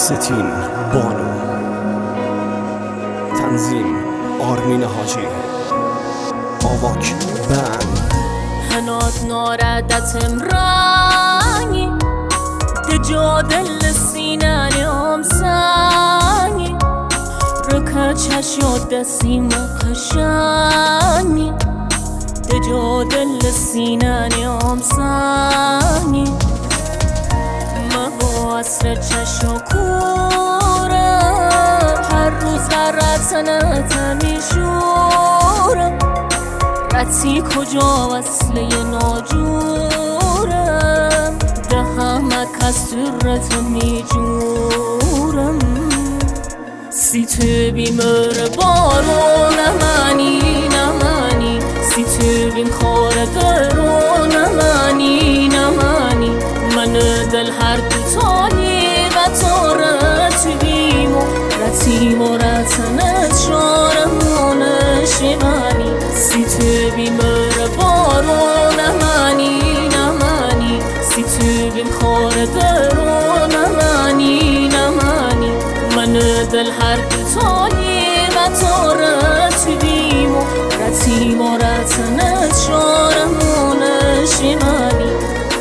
ستین بانو، تنظیم آرمین حاجی، آواک بند. هنات ناردتم رانی دجادل سینانیم سانی رکا چشاد دسیم قشانی دجادل سینانیم سانی ما عصر چشم کورم هر روز هر رسنت میشورم رتی کجا وصله ناجورم ده همه کس سرت میجورم سی تو بیمر بارو نمانی نمانی سی تو بیم خور درو نمانی نمانی من دل هر دوتایی و تارت بیمو رتیم و رتنت شارمون شمانی سی تو بیمر بارو نمانی نمانی سی تو بیم خور درو نمانی نمانی من دل هر دوتایی و تارت بیمو رتیم و رتنت شارمون شمانی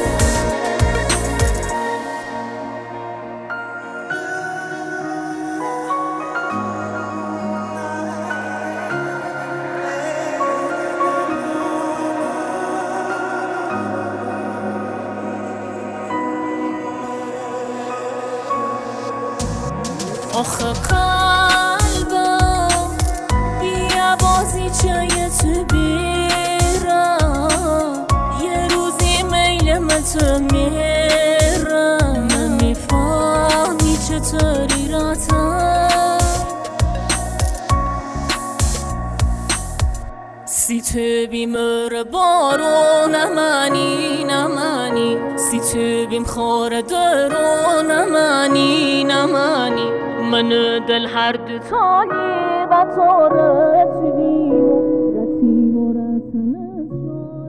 آخه قلبم بیا بازی چه تو بیرم یه روزی میلمت میرم نمیفهمی چطوری راتم سی تو بیمر بارو نمانی نمانی سی تو بیم خور درو نمانی نمانی من دل هر دوتایی و تارت بیم رتیم و رتنت